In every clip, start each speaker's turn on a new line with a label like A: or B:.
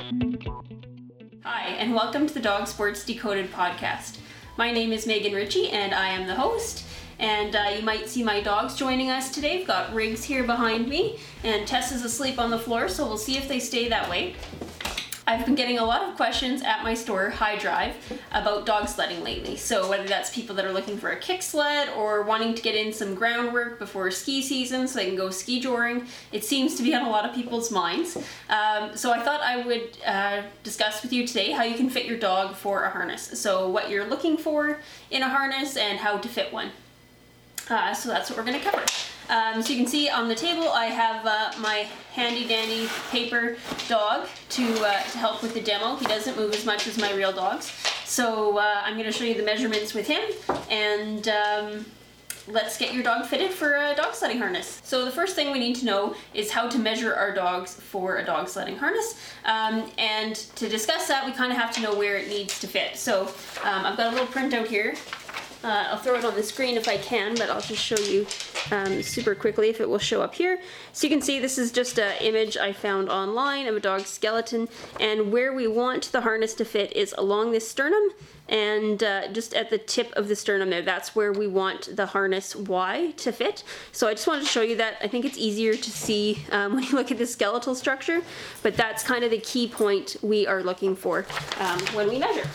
A: Hi, and welcome to the Dog Sports Decoded podcast. My name is Megan Ritchie, and I am the host. And you might see my dogs joining us today. We've got Riggs here behind me, and Tess is asleep on the floor, so we'll see if they stay that way. I've been getting a lot of questions at my store, High Drive, about dog sledding lately. So whether that's people that are looking for a kick sled or wanting to get in some groundwork before ski season so they can go ski joring, it seems to be on a lot of people's minds. So I thought I would discuss with you today how you can fit your dog for a harness. So what you're looking for in a harness and how to fit one. So that's what we're going to cover. So you can see on the table I have my handy dandy paper dog to help with the demo. He doesn't move as much as my real dogs. So I'm going to show you the measurements with him, and let's get your dog fitted for a dog sledding harness. So the first thing we need to know is how to measure our dogs for a dog sledding harness. And to discuss that, we kind of have to know where it needs to fit. So I've got a little printout here. I'll throw it on the screen if I can, but I'll just show you super quickly if it will show up here. So you can see this is just an image I found online of a dog's skeleton, and where we want the harness to fit is along the sternum and just at the tip of the sternum there. That's where we want the harness Y to fit. So I just wanted to show you that. I think it's easier to see when you look at the skeletal structure, but that's kind of the key point we are looking for when we measure.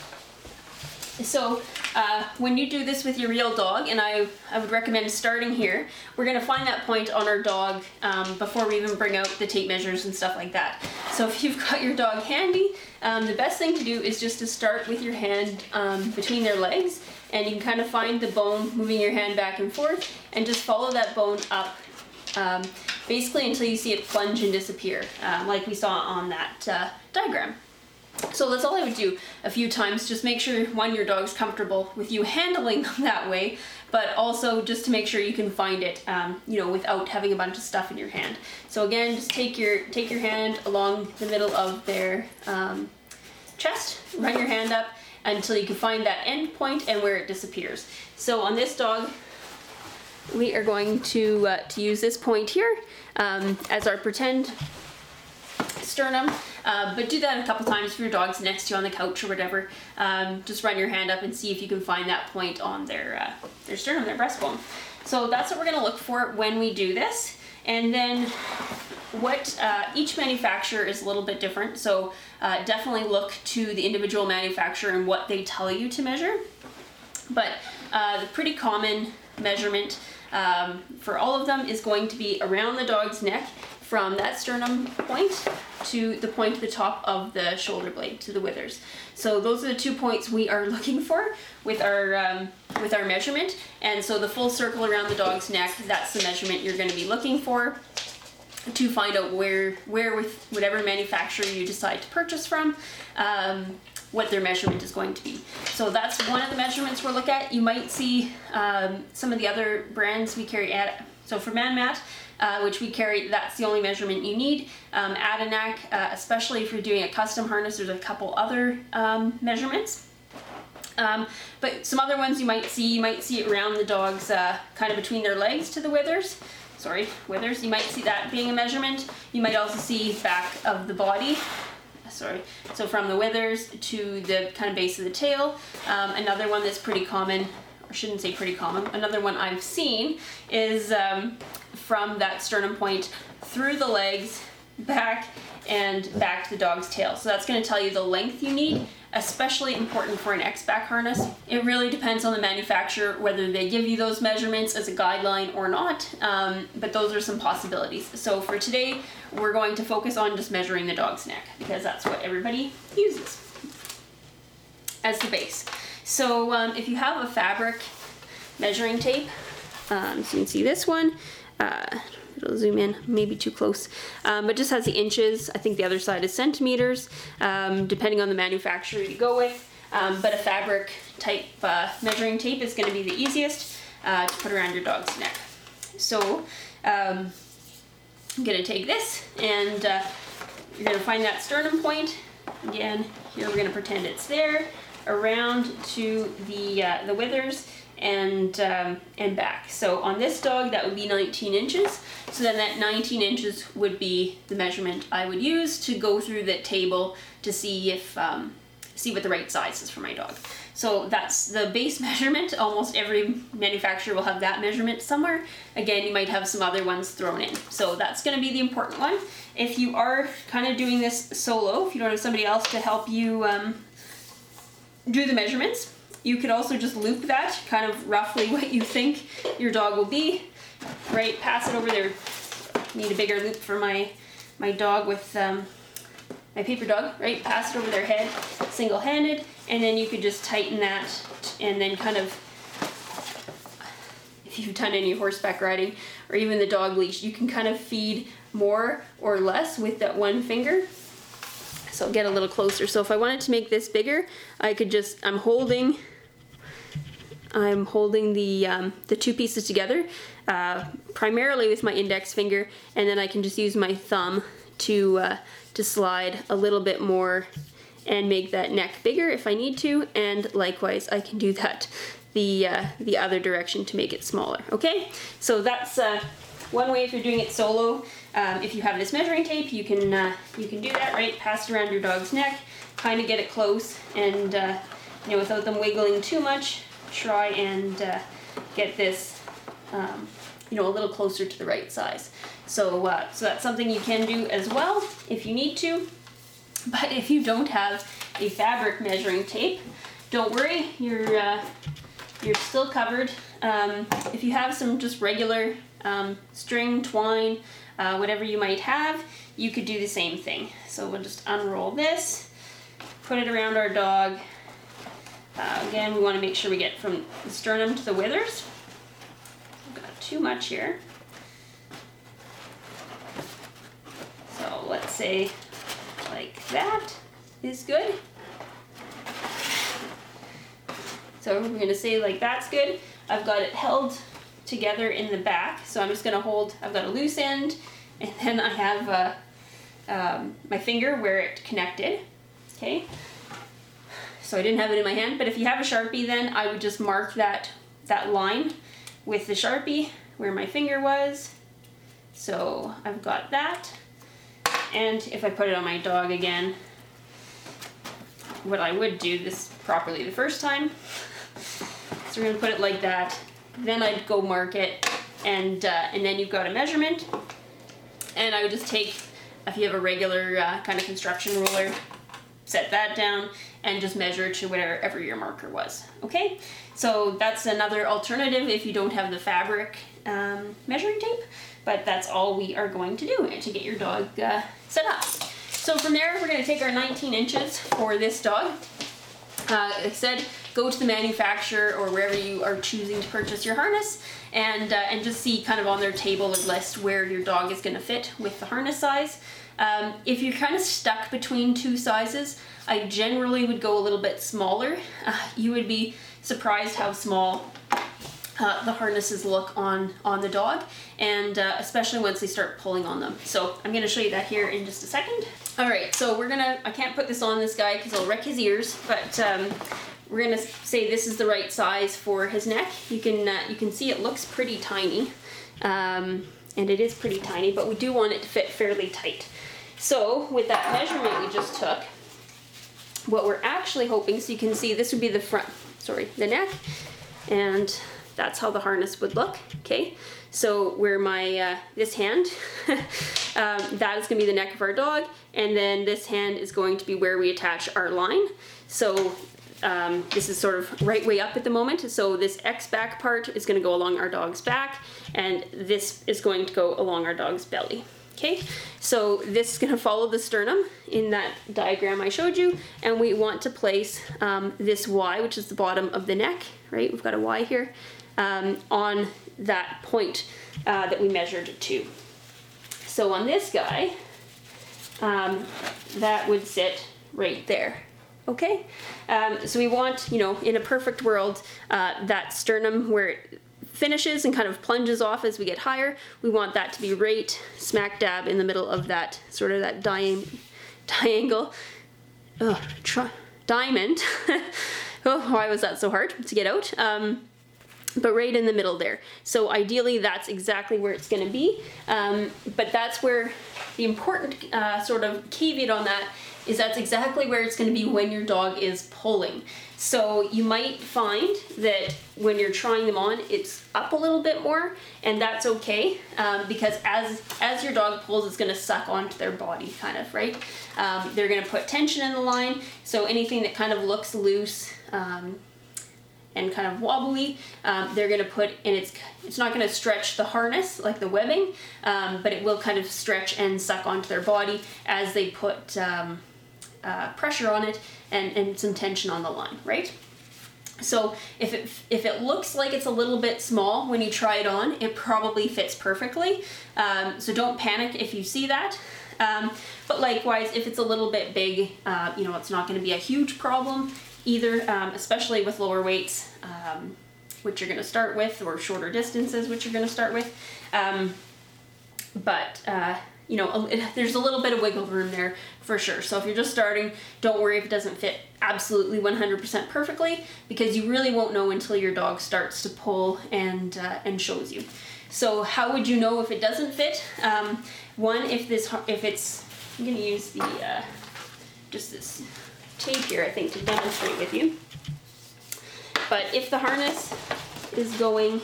A: So when you do this with your real dog, and I would recommend starting here, we're going to find that point on our dog before we even bring out the tape measures and stuff like that. So if you've got your dog handy, the best thing to do is just to start with your hand between their legs, and you can kind of find the bone moving your hand back and forth, and just follow that bone up basically until you see it plunge and disappear, like we saw on that diagram. So that's all I would do a few times. Just make sure, one, your dog's comfortable with you handling them that way, but also just to make sure you can find it, without having a bunch of stuff in your hand. So again, just take your hand along the middle of their chest, run your hand up until you can find that end point and where it disappears. So on this dog, we are going to use this point here as our pretend sternum, but do that a couple times if your dog's next to you on the couch or whatever. Just run your hand up and see if you can find that point on their sternum, their breastbone. So that's what we're going to look for when we do this. And then what each manufacturer is a little bit different, so definitely look to the individual manufacturer and what they tell you to measure. But the pretty common measurement for all of them is going to be around the dog's neck, from that sternum point to the point at the top of the shoulder blade, to the withers. So those are the 2 points we are looking for with our measurement. And so the full circle around the dog's neck, that's the measurement you're going to be looking for to find out where with whatever manufacturer you decide to purchase from, what their measurement is going to be. So that's one of the measurements we'll look at. You might see some of the other brands we carry at, so for ManMat, which we carry, that's the only measurement you need. Adanac, especially if you're doing a custom harness, there's a couple other measurements. But some other ones you might see it around the dog's kind of between their legs to the withers. You might see that being a measurement. You might also see back of the body. So from the withers to the kind of base of the tail. Another one that's pretty common, or shouldn't say pretty common, another one I've seen is from that sternum point through the legs, back, and back to the dog's tail. So that's going to tell you the length you need, especially important for an X-back harness. It really depends on the manufacturer whether they give you those measurements as a guideline or not, but those are some possibilities. So for today, we're going to focus on just measuring the dog's neck, because that's what everybody uses as the base. So if you have a fabric measuring tape, so you can see this one, it'll zoom in, maybe too close, but just has the inches. I think the other side is centimeters, depending on the manufacturer you go with, but a fabric type measuring tape is going to be the easiest to put around your dog's neck. So I'm going to take this, and you're going to find that sternum point. Again, here we're going to pretend it's there, around to the withers, and back. So on this dog, that would be 19 inches. So then that 19 inches would be the measurement I would use to go through the table to see if see what the right size is for my dog. So that's the base measurement. Almost every manufacturer will have that measurement somewhere. Again, you might have some other ones thrown in. So that's going to be the important one. If you are kind of doing this solo, if you don't have somebody else to help you do the measurements, you could also just loop that, kind of roughly what you think your dog will be, right? Pass it over there. Need a bigger loop for my dog with my paper dog, right? Pass it over their head, single-handed, and then you could just tighten that, and then kind of, if you've done any horseback riding or even the dog leash, you can kind of feed more or less with that one finger. So I'll get a little closer. So if I wanted to make this bigger, I could just, I'm holding the two pieces together, primarily with my index finger, and then I can just use my thumb to slide a little bit more and make that neck bigger if I need to, and likewise I can do that the other direction to make it smaller. Okay, so that's one way if you're doing it solo. If you have this measuring tape, you can do that, right? Pass it around your dog's neck, kind of get it close, and without them wiggling too much, try and get this a little closer to the right size. So that's something you can do as well if you need to. But if you don't have a fabric measuring tape, don't worry, you're still covered. If you have some just regular string, twine, whatever you might have, you could do the same thing. So we'll just unroll this, put it around our dog. Again, we want to make sure we get from the sternum to the withers. I've got too much here. So let's say like that is good. So we're going to say like that's good. I've got it held together in the back, so I'm just going to hold, I've got a loose end, and then I have my finger where it connected. Okay, so I didn't have it in my hand, but if you have a Sharpie, then I would just mark that line with the Sharpie where my finger was. So I've got that, and if I put it on my dog again, what I would do this properly the first time, so we're going to put it like that, then I'd go mark it, and then you've got a measurement, and I would just take, if you have a regular kind of construction ruler, set that down and just measure to wherever your marker was. Okay, so that's another alternative if you don't have the fabric measuring tape, but that's all we are going to do to get your dog set up. So from there, we're going to take our 19 inches for this dog. Like I said, go to the manufacturer or wherever you are choosing to purchase your harness, and just see kind of on their table or list where your dog is going to fit with the harness size. If you're kind of stuck between two sizes, I generally would go a little bit smaller. You would be surprised how small the harnesses look on the dog, and especially once they start pulling on them. So I'm going to show you that here in just a second. Alright, so I can't put this on this guy because it'll wreck his ears, but we're going to say this is the right size for his neck. You can see it looks pretty tiny, and it is pretty tiny, but we do want it to fit fairly tight. So with that measurement we just took, what we're actually hoping, so you can see this would be the neck, and that's how the harness would look. Okay, so where my this hand that is going to be the neck of our dog, and then this hand is going to be where we attach our line. So this is sort of right way up at the moment, so this X back part is going to go along our dog's back, and this is going to go along our dog's belly. Okay, so this is going to follow the sternum in that diagram I showed you, and we want to place this Y, which is the bottom of the neck, right? We've got a Y here, on that point that we measured to. So on this guy, that would sit right there. Okay, so we want, in a perfect world, that sternum where it finishes and kind of plunges off as we get higher, we want that to be right smack dab in the middle of that sort of that diamond. Oh, why was that so hard to get out? but right in the middle there. So ideally that's exactly where it's going to be, but that's where the important sort of caveat on that is that's exactly where it's going to be when your dog is pulling. So you might find that when you're trying them on, it's up a little bit more, and that's okay, because as your dog pulls, it's going to suck onto their body, kind of, right? They're going to put tension in the line, so anything that kind of looks loose and kind of wobbly, they're going to put in. It's not going to stretch the harness like the webbing, but it will kind of stretch and suck onto their body as they put pressure on it and some tension on the line, right? So if it looks like it's a little bit small when you try it on, it probably fits perfectly. So don't panic if you see that. But likewise, if it's a little bit big, it's not going to be a huge problem either, especially with lower weights, which you're going to start with, or shorter distances, which you're going to start with. There's a little bit of wiggle room there for sure. So if you're just starting, don't worry if it doesn't fit absolutely 100% perfectly, because you really won't know until your dog starts to pull and shows you. So how would you know if it doesn't fit? One, I'm going to use the just this tape here, I think, to demonstrate with you. But if the harness is going,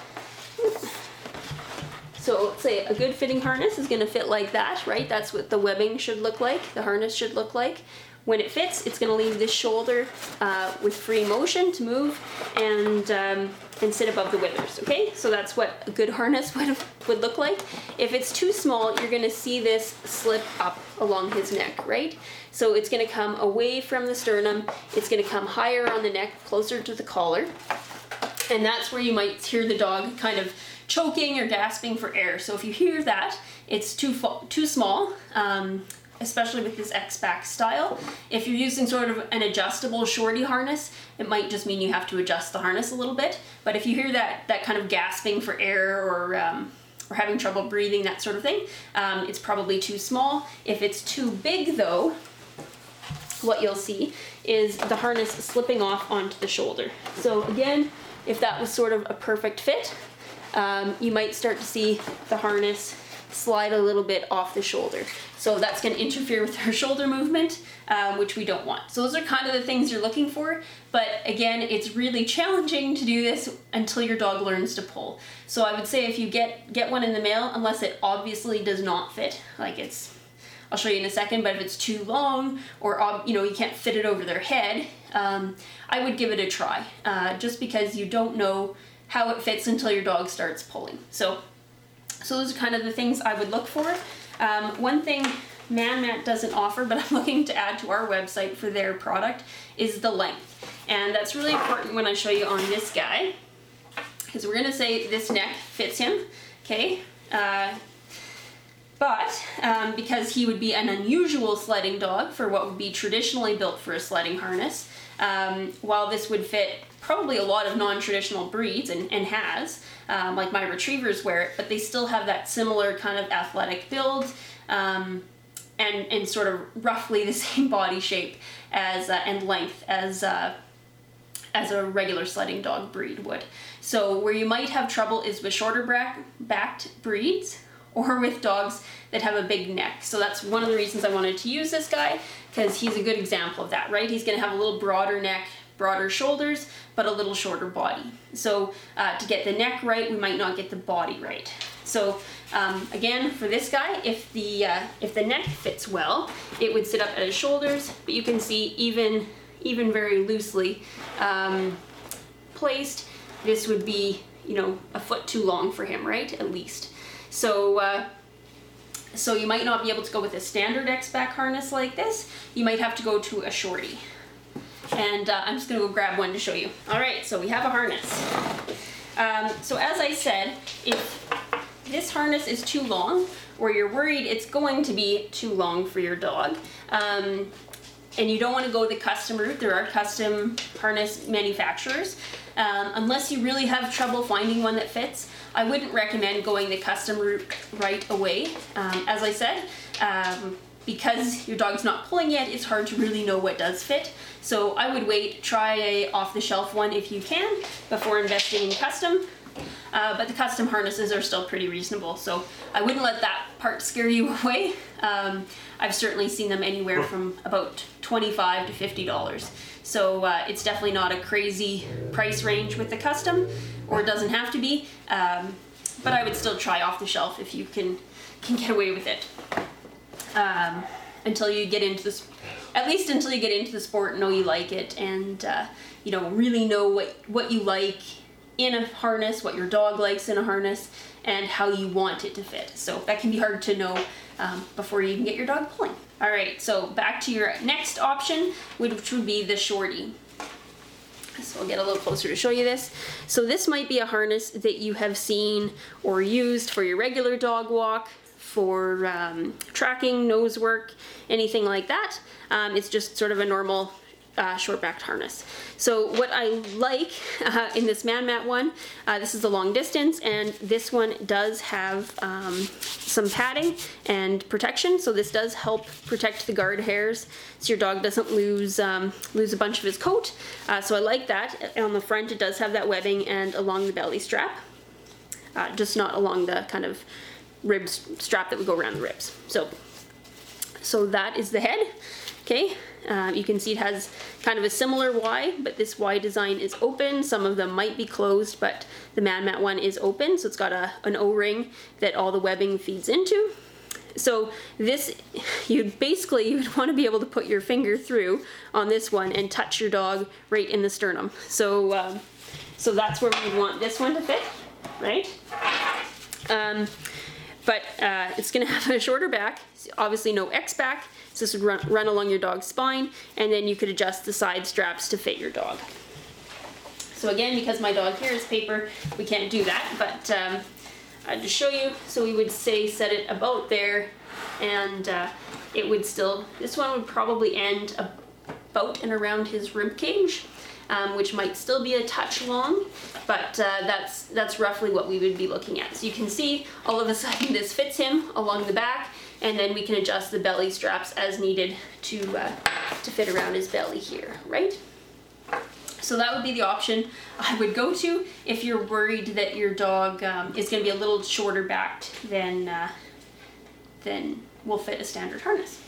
A: so let's say a good fitting harness is going to fit like that, right? That's what the webbing should look like, the harness should look like. When it fits, it's going to leave this shoulder with free motion to move and sit above the withers, okay? So that's what a good harness would look like. If it's too small, you're going to see this slip up along his neck, right? So it's going to come away from the sternum, it's going to come higher on the neck, closer to the collar, and that's where you might hear the dog kind of choking or gasping for air. So if you hear that, it's too small, especially with this X-Back style. If you're using sort of an adjustable shorty harness, it might just mean you have to adjust the harness a little bit. But if you hear that kind of gasping for air or having trouble breathing, that sort of thing, it's probably too small. If it's too big though, what you'll see is the harness slipping off onto the shoulder. So again, if that was sort of a perfect fit, you might start to see the harness slide a little bit off the shoulder. So that's going to interfere with our shoulder movement, which we don't want. So those are kind of the things you're looking for. But again, it's really challenging to do this until your dog learns to pull. So I would say if you get one in the mail, unless it obviously does not fit, like I'll show you in a second, but if it's too long or you can't fit it over their head, I would give it a try, just because you don't know how it fits until your dog starts pulling. So those are kind of the things I would look for. One thing ManMat doesn't offer, but I'm looking to add to our website for their product, is the length. And that's really important when I show you on this guy, because we're going to say this neck fits him, okay? But because he would be an unusual sledding dog for what would be traditionally built for a sledding harness, while this would fit probably a lot of non-traditional breeds and has, like my retrievers wear it, but they still have that similar kind of athletic build and sort of roughly the same body shape as and length as a regular sledding dog breed would. So where you might have trouble is with shorter backed breeds or with dogs that have a big neck. So that's one of the reasons I wanted to use this guy, because he's a good example of that, right? He's going to have a little broader neck, broader shoulders, but a little shorter body. So to get the neck right, we might not get the body right. So again, for this guy, if the neck fits well, it would sit up at his shoulders, but you can see even very loosely placed, this would be, a foot too long for him, right? At least. So you might not be able to go with a standard X-Back harness like this. You might have to go to a shorty. And I'm just going to go grab one to show you. All right, so we have a harness. So as I said, if this harness is too long, or you're worried it's going to be too long for your dog, and you don't want to go the custom route, there are custom harness manufacturers. Unless you really have trouble finding one that fits, I wouldn't recommend going the custom route right away. As I said, because your dog's not pulling yet, it's hard to really know what does fit. So I would wait, try a off-the-shelf one if you can before investing in custom. But the custom harnesses are still pretty reasonable, so I wouldn't let that part scare you away. I've certainly seen them anywhere from about $25 to $50. So it's definitely not a crazy price range with the custom, or it doesn't have to be. But I would still try off the shelf if you can get away with it. Until you get into this, at least until you get into the sport, know you like it, and really know what you like in a harness, what your dog likes in a harness, and how you want it to fit. So that can be hard to know before you even get your dog pulling. All right, so back to your next option, which would be the shorty. So I'll get a little closer to show you this. So this might be a harness that you have seen or used for your regular dog walk, for tracking, nose work, anything like that. It's just sort of a normal short-backed harness. So what I like in this Man-Mat one, this is a long distance, and this one does have some padding and protection. So this does help protect the guard hairs, so your dog doesn't lose a bunch of his coat. So I like that. On the front, it does have that webbing, and along the belly strap, just not along the kind of rib strap that would go around the ribs. So that is the head. Okay, you can see it has kind of a similar Y, but this Y design is open. Some of them might be closed, but the Man-Mat one is open, so it's got an O-ring that all the webbing feeds into. So this, you would want to be able to put your finger through on this one and touch your dog right in the sternum. So that's where we want this one to fit, right? But it's going to have a shorter back, obviously no X back, so this would run along your dog's spine, and then you could adjust the side straps to fit your dog. So again, because my dog here is paper, we can't do that, but I'll just show you. So we would say set it about there, and it would still, this one would probably end about and around his rib cage. Which might still be a touch long, but that's roughly what we would be looking at. So you can see all of a sudden this fits him along the back, and then we can adjust the belly straps as needed to fit around his belly here, right? So that would be the option I would go to if you're worried that your dog is going to be a little shorter backed than will fit a standard harness.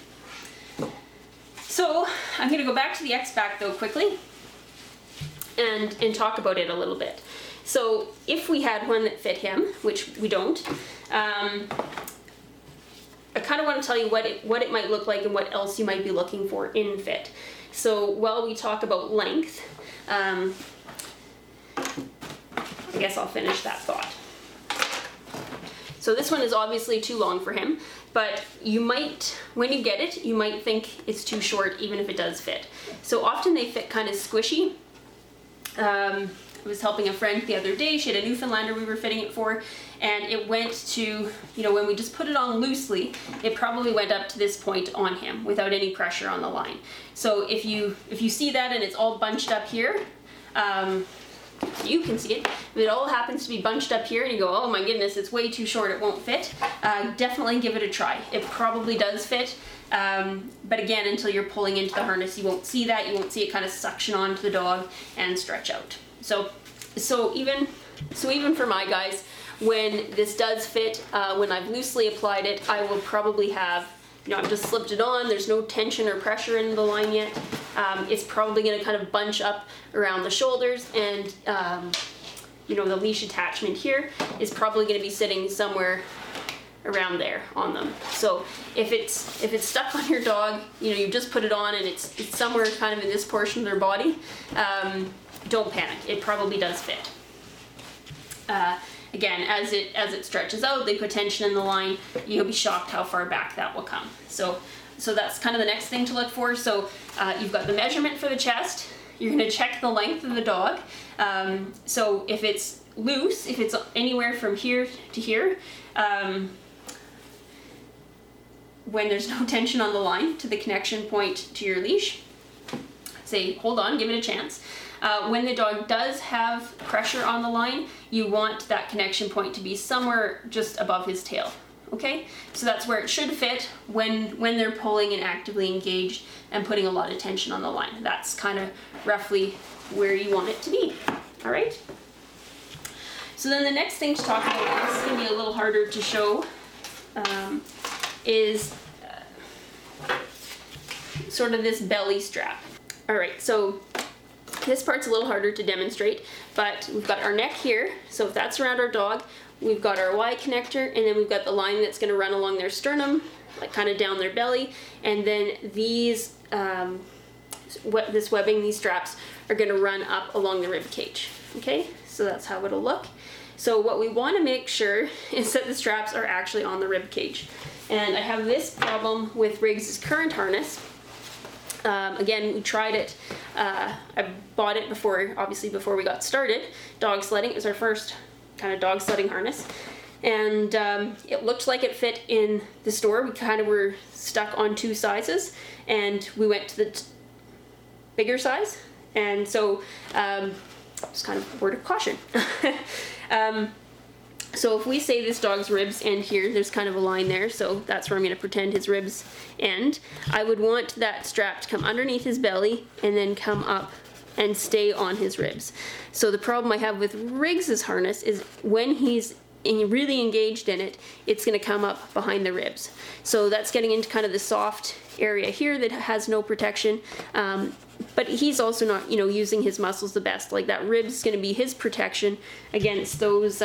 A: So I'm going to go back to the X back though quickly. And talk about it a little bit. So if we had one that fit him, which we don't, I kind of want to tell you what it might look like and what else you might be looking for in fit. So while we talk about length, I guess I'll finish that thought. So this one is obviously too long for him, but you might, when you get it, you might think it's too short even if it does fit. So often they fit kind of squishy. I was helping a friend the other day. She had a Newfoundlander we were fitting it for, and it went to, when we just put it on loosely, it probably went up to this point on him without any pressure on the line. So if you see that and it's all bunched up here, you can see it. If it all happens to be bunched up here and you go, oh my goodness, it's way too short, it won't fit, definitely give it a try. It probably does fit. But again, until you're pulling into the harness, you won't see that. You won't see it kind of suction onto the dog and stretch out. So even for my guys, when this does fit, when I've loosely applied it, I will probably have, I've just slipped it on. There's no tension or pressure in the line yet. It's probably going to kind of bunch up around the shoulders, and the leash attachment here is probably going to be sitting somewhere around there on them. So if it's stuck on your dog, you just put it on and it's somewhere kind of in this portion of their body, don't panic. It probably does fit. Again, as it stretches out, they put tension in the line, you'll be shocked how far back that will come. So that's kind of the next thing to look for. So you've got the measurement for the chest. You're going to check the length of the dog. So if it's loose, if it's anywhere from here to here, when there's no tension on the line to the connection point to your leash, say, hold on, give it a chance. When the dog does have pressure on the line, you want that connection point to be somewhere just above his tail, okay? So that's where it should fit when they're pulling and actively engaged and putting a lot of tension on the line. That's kind of roughly where you want it to be, all right? So then the next thing to talk about, this is going to be a little harder to show, is sort of this belly strap. All right, so this part's a little harder to demonstrate, but we've got our neck here, so if that's around our dog, we've got our Y connector, and then we've got the line that's going to run along their sternum, like kind of down their belly, and then these, this webbing, these straps, are going to run up along the rib cage, okay? So that's how it'll look. So what we want to make sure is that the straps are actually on the rib cage. And I have this problem with Riggs' current harness. Again, we tried it, I bought it obviously before we got started, dog sledding. It was our first kind of dog sledding harness. And it looked like it fit in the store. We kind of were stuck on two sizes, and we went to the bigger size. And so it's kind of a word of caution. So if we say this dog's ribs end here, there's kind of a line there, so that's where I'm going to pretend his ribs end. I would want that strap to come underneath his belly and then come up and stay on his ribs. So the problem I have with Riggs' harness is when he's really engaged in it, it's going to come up behind the ribs. So that's getting into kind of the soft area here that has no protection. But he's also not, using his muscles the best. Like that ribs is going to be his protection against those,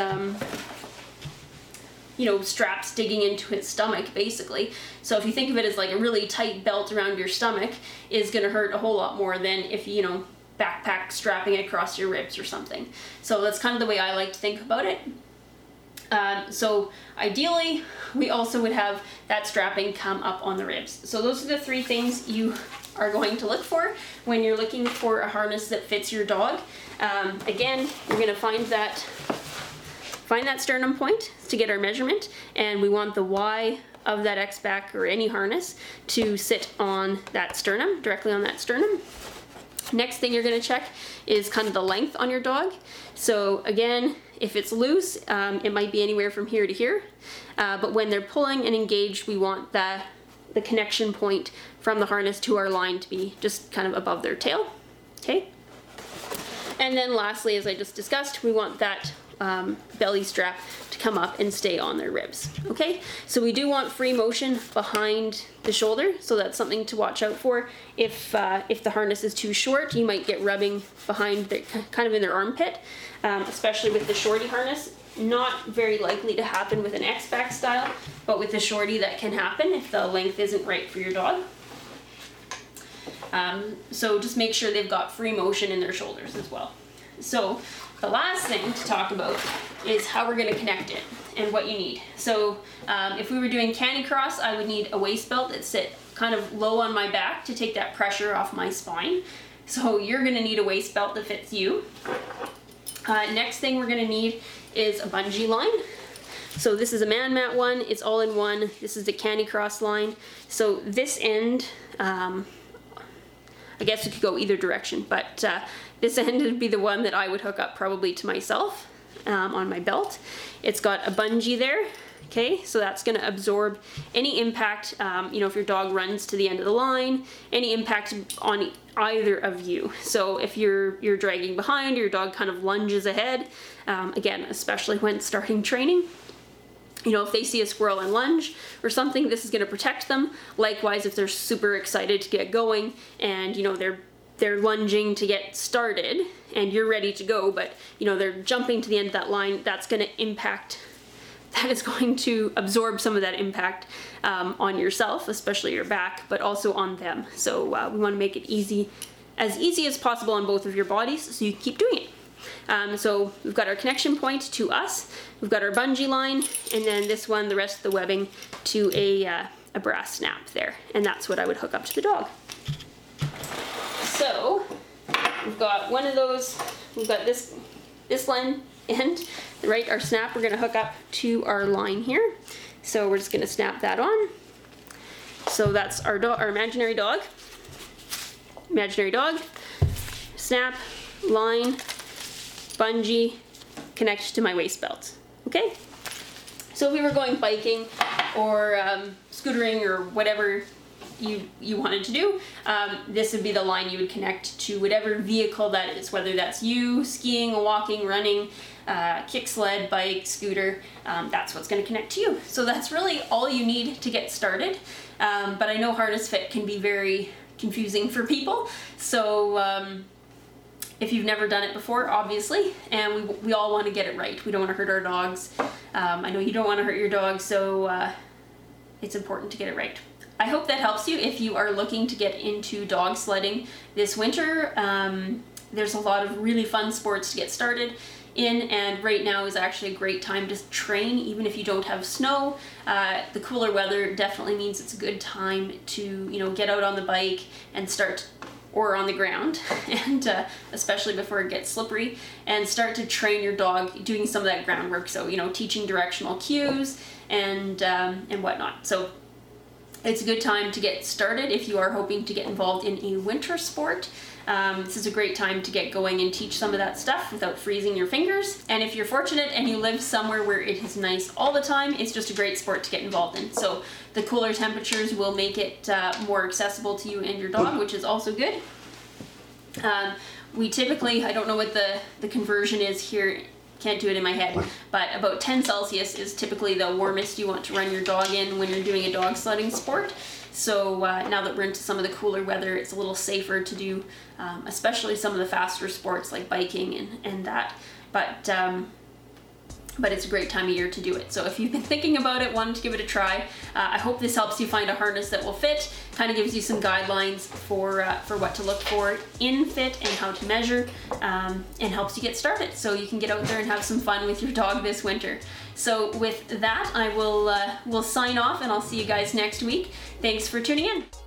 A: straps digging into his stomach, basically. So if you think of it as like a really tight belt around your stomach, is going to hurt a whole lot more than if, backpack strapping it across your ribs or something. So that's kind of the way I like to think about it. So ideally, we also would have that strapping come up on the ribs. So those are the three things you are going to look for when you're looking for a harness that fits your dog. Again, you're going to find that sternum point to get our measurement, and we want the Y of that X-Back or any harness to sit on that sternum, directly on that sternum. Next thing you're going to check is kind of the length on your dog. So again, if it's loose, it might be anywhere from here to here, but when they're pulling and engaged, we want the connection point from the harness to our line to be just kind of above their tail, okay? And then lastly, as I just discussed, we want that belly strap to come up and stay on their ribs, okay? So we do want free motion behind the shoulder, so that's something to watch out for. If the harness is too short, you might get rubbing behind, kind of in their armpit, especially with the shorty harness. Not very likely to happen with an X-Back style, but with the shorty that can happen if the length isn't right for your dog. So just make sure they've got free motion in their shoulders as well. So the last thing to talk about is how we're going to connect it and what you need. So if we were doing Canicross, I would need a waist belt that sit kind of low on my back to take that pressure off my spine. So you're going to need a waist belt that fits you. Next thing we're going to need is a bungee line. So this is a Man Mat one, it's all in one. This is the Canicross line. So this end, I guess it could go either direction, but this end would be the one that I would hook up probably to myself on my belt. It's got a bungee there, okay? So that's gonna absorb any impact, if your dog runs to the end of the line, any impact on either of you. So if you're dragging behind or your dog kind of lunges ahead, again, especially when starting training, if they see a squirrel and lunge or something, this is going to protect them. Likewise, if they're super excited to get going and, they're lunging to get started and you're ready to go, but, they're jumping to the end of that line, that is going to absorb some of that impact on yourself, especially your back, but also on them. So we want to make it as easy as possible on both of your bodies so you can keep doing it. So we've got our connection point to us, we've got our bungee line, and then this one, the rest of the webbing, to a brass snap there. And that's what I would hook up to the dog. So we've got one of those, we've got this line end, right? Our snap we're going to hook up to our line here. So we're just going to snap that on. So that's our imaginary dog. Imaginary dog, snap, line, bungee, connect to my waist belt. Okay? So if we were going biking or scootering or whatever you wanted to do, this would be the line you would connect to whatever vehicle that is, whether that's you skiing, walking, running, kick sled, bike, scooter. That's what's going to connect to you. So that's really all you need to get started. But I know Harness Fit can be very confusing for people. So if you've never done it before, obviously, and we all want to get it right. We don't want to hurt our dogs. I know you don't want to hurt your dog, so it's important to get it right. I hope that helps you if you are looking to get into dog sledding this winter. There's a lot of really fun sports to get started in, and right now is actually a great time to train, even if you don't have snow. The cooler weather definitely means it's a good time to, get out on the bike and start, or on the ground, and especially before it gets slippery, and start to train your dog doing some of that groundwork. So, teaching directional cues and whatnot. So it's a good time to get started if you are hoping to get involved in a winter sport. This is a great time to get going and teach some of that stuff without freezing your fingers. And if you're fortunate and you live somewhere where it is nice all the time, it's just a great sport to get involved in. So the cooler temperatures will make it more accessible to you and your dog, which is also good. We typically, I don't know what the conversion is here, can't do it in my head, but about 10 Celsius is typically the warmest you want to run your dog in when you're doing a dog sledding sport. So now that we're into some of the cooler weather, it's a little safer to do, especially some of the faster sports like biking and that. But it's a great time of year to do it. So if you've been thinking about it, wanting to give it a try, I hope this helps you find a harness that will fit, kind of gives you some guidelines for what to look for in fit and how to measure, and helps you get started so you can get out there and have some fun with your dog this winter. So with that, I will sign off, and I'll see you guys next week. Thanks for tuning in.